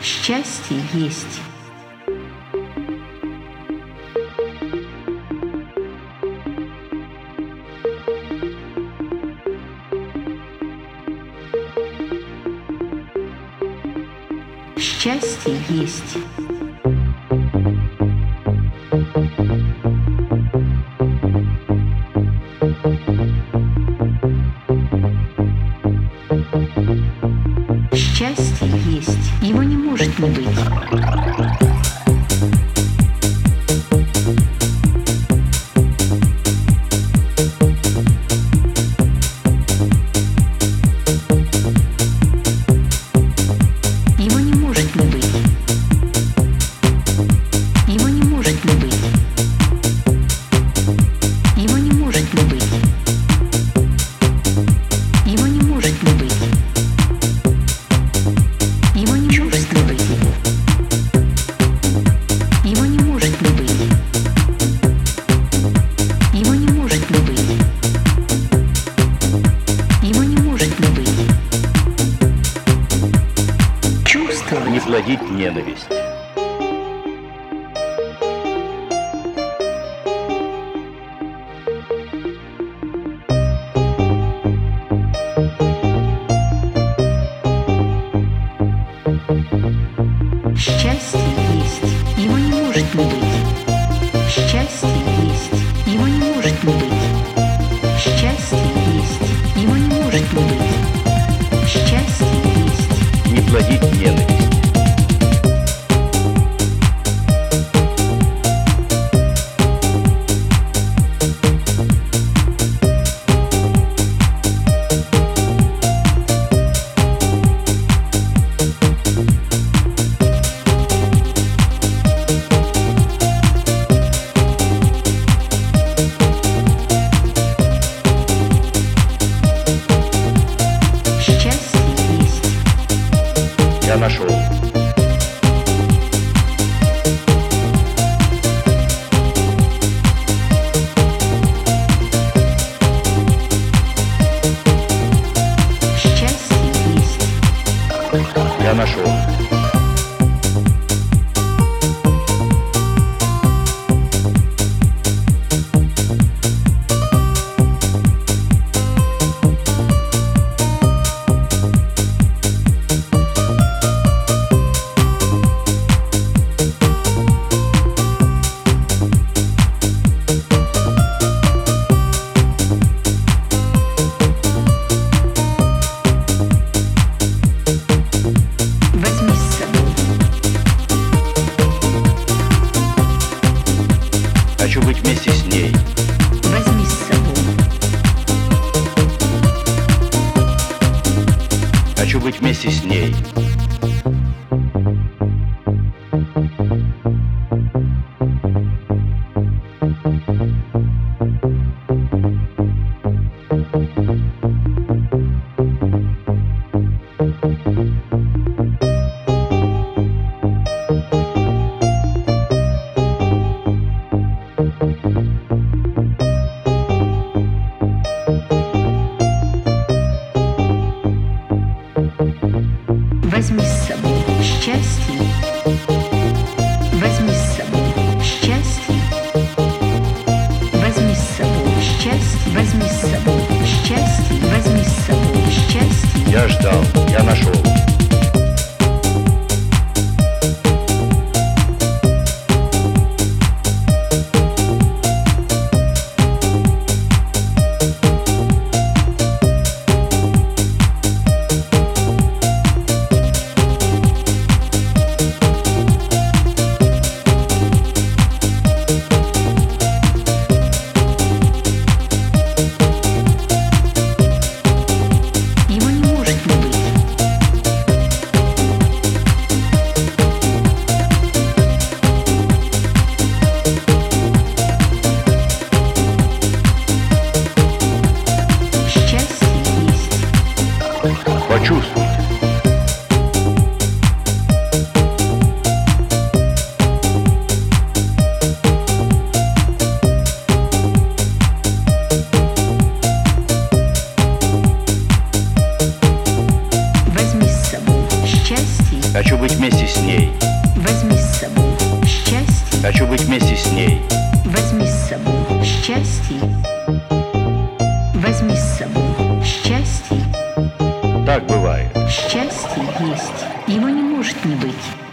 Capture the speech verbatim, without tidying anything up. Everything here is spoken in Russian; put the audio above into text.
Счастье есть. Счастье есть. Счастье есть. Его не может не быть. Не плодить ненависть. Счастье есть. Его не может не быть. Счастье есть. Его не может не быть. Счастье есть. Его не может не быть. Счастье есть. Не плодить ненависть. Я нашел. Счастье есть. Я нашел. Хочу быть вместе с ней. Возьми с собой. Хочу быть вместе с ней. Возьми с собой счастье. Возьми с собой счастье. Возьми с собой счастье. Возьми с собой счастье. Возьми с собой счастье. Я ждал, я нашел. Его не может не быть. быть вместе с ней. Возьми с собой счастье. Возьми с собой счастье. Так бывает. Счастье есть, его не может не быть.